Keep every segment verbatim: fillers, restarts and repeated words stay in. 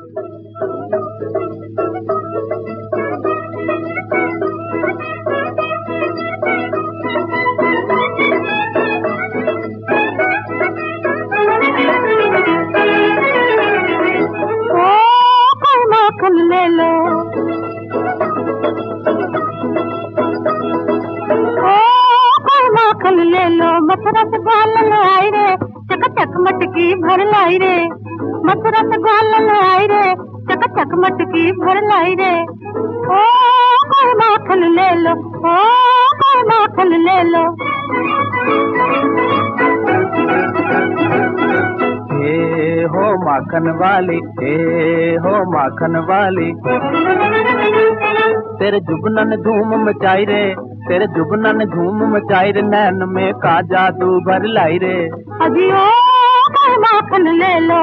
ले लो ओ कोई माखन ले लो, मथुरा से ग्वालियर आई रे, चक चक मटकी भर लाई रे, मथुरा से ग्वालियर आई रे, चक चक मटकी भर लाई रे। ओ कोई माखन ले लो, ओ कोई माखन ले लो। हे हो माखन वाली, हे हो माखन वाली, तेरे जुबनन धूम मचाई रे, तेरे जुबनन धूम मचाई रे, नैन में का जादू भर लाई रे। अजी ओ कोई माखन ले लो।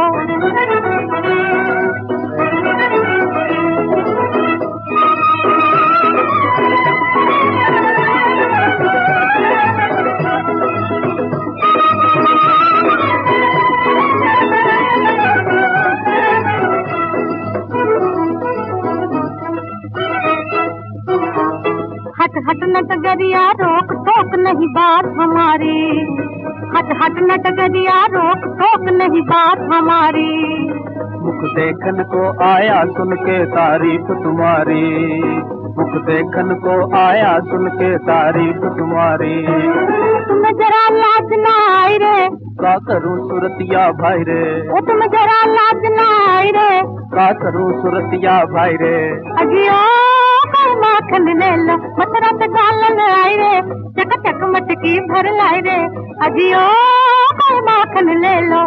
हट हट नटगरिया रोक टोक नहीं बात हमारी, हट हट नटगरिया रोक टोक नहीं बात हमारी। मुख देखन को आया सुन के तारीफ तुम्हारी, मुख देखन को आया सुन के तारीफ तुम्हारी। तुम्हें जरा लाज ना आई रे, का करूं सुरतिया भाई रे, ओ तुम्हें जरा लाज ना आई रे, का करूं सुरतिया भाई रे। अजियो कोई माखन ले लो, मथुरा से ग्वालियर आई रे, चक चक मटकी भर लाई रे। अजियो कोई माखन ले लो।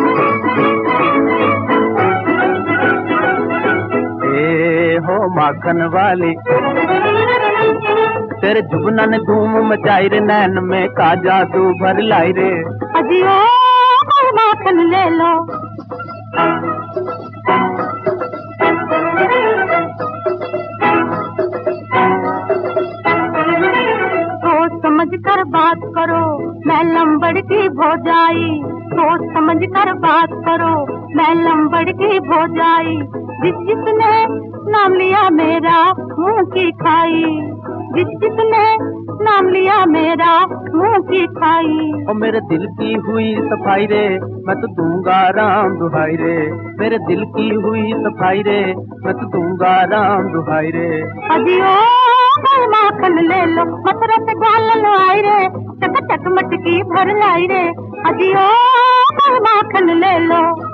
ए हो माखन वाली, तेरे जुबनन धूम मचाई रे, नैन में का जादू भर लाई रे। अजियो कोई माखन ले लो। सोच समझ कर बात करो, मैं लंबड़ की भौजाई, सोच समझ कर बात करो, मैं लंबड़ की भौजाई। जिस जिसने नाम लिया मेरा मुंह की खाई, जिस जिसने नाम लिया मेरा मुंह की खाई। ओ मेरे दिल की हुई सफाई रे, मैं तो दूंगा राम दुहाई रे, मेरे दिल की हुई सफाई रे, मैं तो दूंगा राम दुहाई रे। अजियो कोई माखन ले लो, मथुरा से ग्वालियर आई रे, चक चक मटकी भर लाई रे। अजियो कोई माखन ले लो।